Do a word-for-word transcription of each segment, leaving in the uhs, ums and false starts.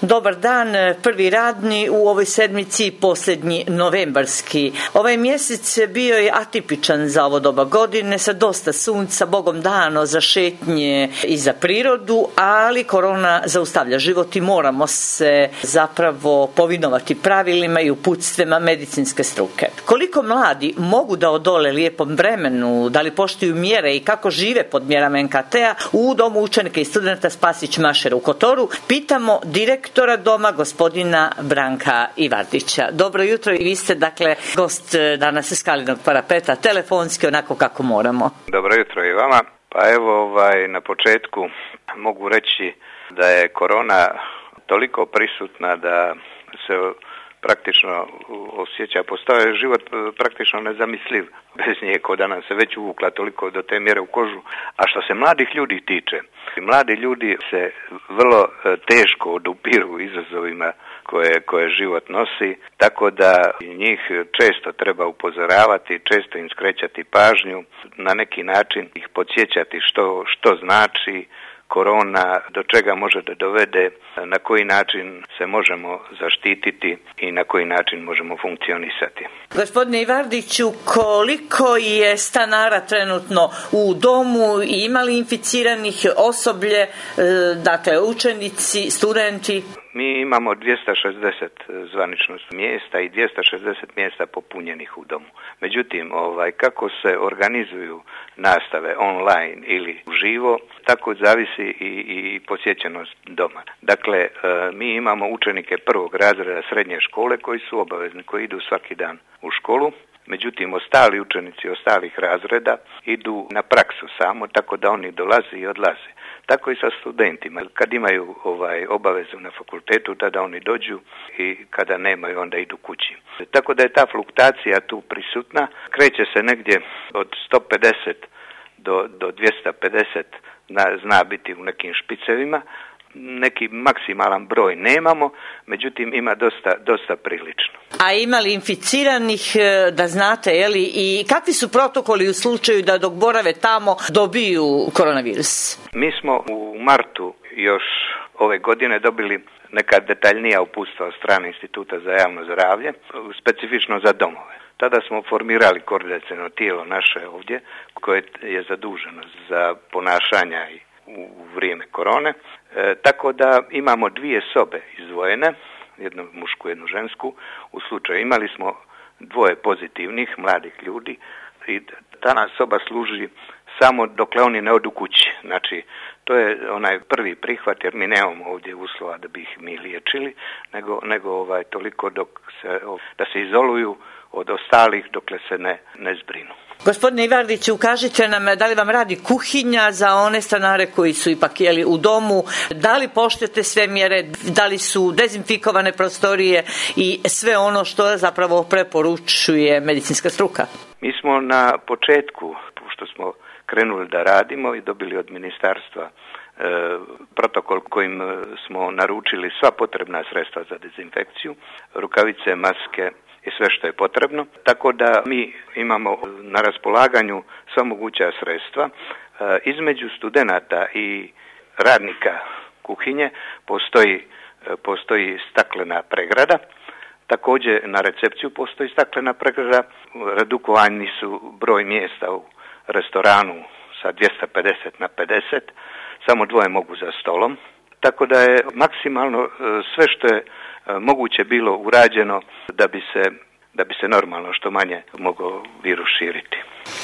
Dobar dan, prvi radni u ovoj sedmici, posljednji novembarski. Ovaj mjesec bio je atipičan za ovo doba godine, sa dosta sunca, bogom dano za šetnje i za prirodu, ali korona zaustavlja život i moramo se zapravo povinovati pravilima i uputstvima medicinske struke. Koliko mladi mogu da odole lijepom vremenu, da li poštuju mjere i kako žive pod mjerama en ka te a u Domu učenika i studenta Spasić Mašera u Kotoru, pitamo direktora doma gospodina Branka Ivardića. Dobro jutro, i vi ste dakle gost danas Skalinog parapeta, telefonski onako kako moramo. Dobro jutro i vama. Pa evo ovaj, na početku mogu reći da je korona toliko prisutna da se praktično osjeća, postao je život praktično nezamisliv bez nje, ko da nam se već uvukla toliko do te mjere u kožu. A što se mladih ljudi tiče, mladi ljudi se vrlo teško odupiru izazovima koje, koje život nosi, tako da njih često treba upozoravati, često im skrećati pažnju, na neki način ih podsjećati što, što znači korona, do čega može da dovede, na koji način se možemo zaštititi i na koji način možemo funkcionisati. Gospodine Ivardiću, koliko je stanara trenutno u domu i imali inficiranih osoblje, dakle učenici, studenti? Mi imamo dvjesto šezdeset zvaničnih mjesta i dvjesto šezdeset mjesta popunjenih u domu. Međutim, ovaj, kako se organizuju nastave online ili uživo, tako zavisi i, i posjećenost doma. Dakle, mi imamo učenike prvog razreda srednje škole koji su obavezni, koji idu svaki dan u školu. Međutim, ostali učenici ostalih razreda idu na praksu samo, tako da oni dolaze i odlaze. Tako i sa studentima. Kad imaju ovaj obavezu na fakultetu, tada oni dođu i kada nemaju, onda idu kući. Tako da je ta fluktuacija tu prisutna. Kreće se negdje od sto pedeset do, do dvjesto pedeset, zna, zna biti u nekim špicevima. Neki maksimalan broj nemamo, međutim ima dosta, dosta prilično. A ima li inficiranih, da znate, je li, i kakvi su protokoli u slučaju da dok borave tamo dobiju koronavirus? Mi smo u martu još ove godine dobili neka detaljnija uputstva od strane Instituta za javno zdravlje, specifično za domove. Tada smo formirali koordinaciono tijelo naše ovdje, koje je zaduženo za ponašanja i u vrijeme korone, e, tako da imamo dvije sobe izdvojene, jednu mušku, jednu žensku. U slučaju imali smo dvoje pozitivnih mladih ljudi i ta nas soba služi samo dokle oni ne odu kući. Znači, to je onaj prvi prihvat, jer mi nemamo ovdje uslova da bi ih mi liječili, nego, nego ovaj, toliko dok se, da se izoluju od ostalih dokle se ne, ne zbrinu. Gospodine Ivardiću, kažite nam da li vam radi kuhinja za one stanare koji su ipak jeli u domu, da li poštujete sve mjere, da li su dezinfikovane prostorije i sve ono što zapravo preporučuje medicinska struka? Mi smo na početku, pošto smo krenuli da radimo i dobili od ministarstva e, protokol kojim smo naručili sva potrebna sredstva za dezinfekciju, rukavice, maske i sve što je potrebno. Tako da mi imamo na raspolaganju sva moguća sredstva. E, između studenata i radnika kuhinje postoji, e, postoji staklena pregrada. Također na recepciju postoji staklena pregrada. Redukovani su broj mjesta u restoranu sa dvjesto pedeset na pedeset. Samo dvoje mogu za stolom. Tako da je maksimalno sve što je moguće bilo urađeno da bi se, da bi se normalno što manje mogao virus širiti.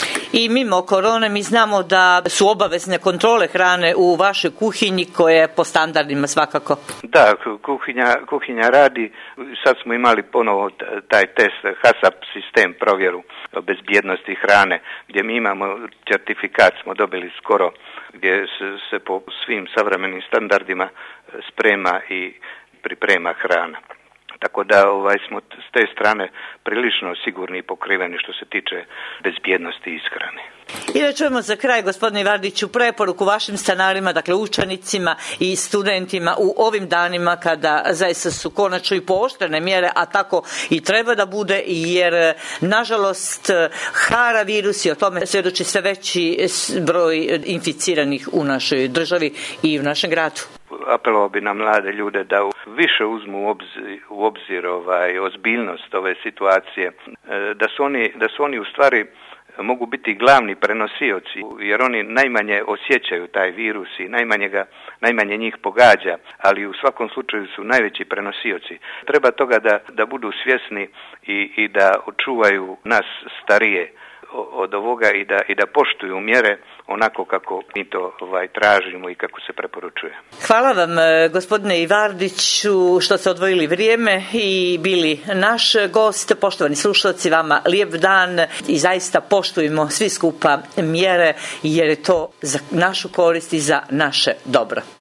I mimo korone mi znamo da su obavezne kontrole hrane u vašoj kuhinji koje je po standardima svakako. Da, kuhinja, kuhinja radi. Sad smo imali ponovo taj test HASAP sistem, provjeru bezbjednosti hrane, gdje mi imamo certifikat, smo dobili skoro, gdje se, se po svim savremenim standardima sprema i priprema hrana. Tako da ovaj, smo s te strane prilično sigurni i pokriveni što se tiče bezbjednosti ishrane. I da čujemo za kraj, gospodine Ivardiću, preporuku vašim stanarima, dakle učenicima i studentima u ovim danima kada zaista su konačno i pooštrene mjere, a tako i treba da bude, jer nažalost hara virus i o tome svjedoči sve veći broj inficiranih u našoj državi i u našem gradu. apelovao bi na mlade ljude da više uzmu u obzir, u obzir ovaj, ozbiljnost ove situacije, da su oni, da su oni u stvari mogu biti glavni prenosioci, jer oni najmanje osjećaju taj virus i najmanje, ga, najmanje njih pogađa, ali u svakom slučaju su najveći prenosioci. Treba toga da, da budu svjesni i, i da očuvaju nas starije od ovoga i da, i da poštuju mjere onako kako mi to ovaj, tražimo i kako se preporučuje. Hvala vam, gospodine Ivardiću, što ste odvojili vrijeme i bili naš gost. Poštovani slušalci, vama lijep dan i zaista poštujemo svi skupa mjere, jer je to za našu korist i za naše dobro.